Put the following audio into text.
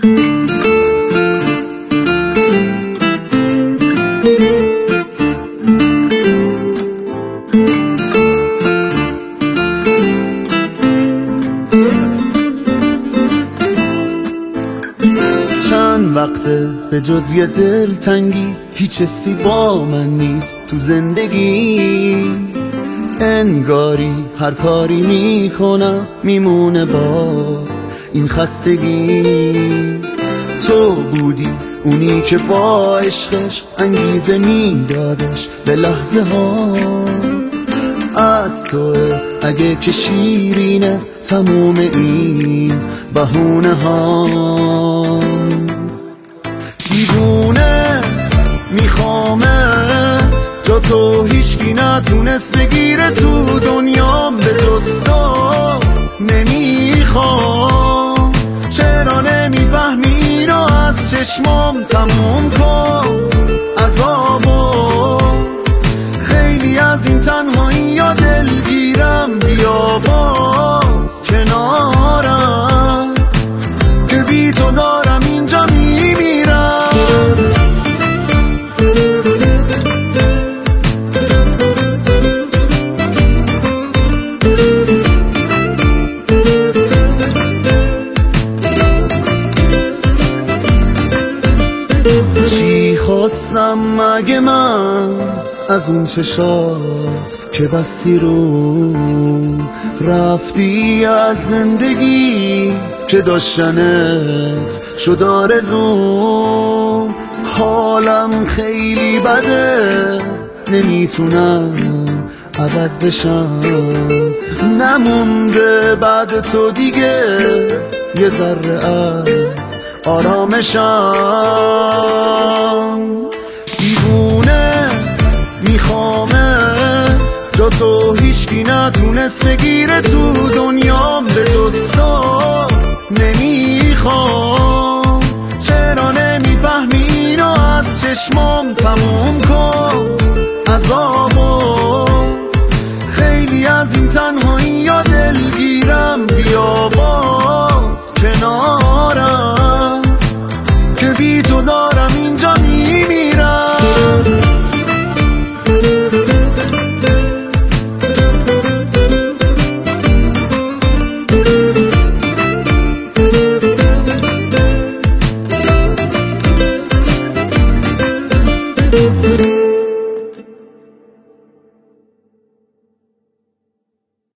چند وقته به جز یه دلتنگی هیچ حسی با من نیست تو زندگی، انگاری هر کاری میکنم میمونه باز این خستگی. تو بودی اونی که با عشقش انگیزه میدادش به لحظه ها، از توه اگه که شیرینه تموم این بهونه ها. دیوونه میخوامت جا تو هیچکی نتونست بگیره تو دنیام، به جز تو نمیخوام. چرا نمیفهمی اینو از چشمام؟ تموم کن عذابو، خیلی از این تنهایی یا دلگیرم. بیا باز کنارم که بی تو دارم اینجا میمیرم. چی خواستم مگه من از اون چشات که بستی رو رفتی از زندگی که داشتنت شد آرزوم. حالم خیلی بده نمیتونم عوض بشم، نمونده بعد تو دیگه یه ذره از آرامشم. دیوونه میخوامت جا تو هیچکی نتونست بگیره تو دنیام، به جز تو نمیخوام. چرا نمیفهمی اینو از چشمام؟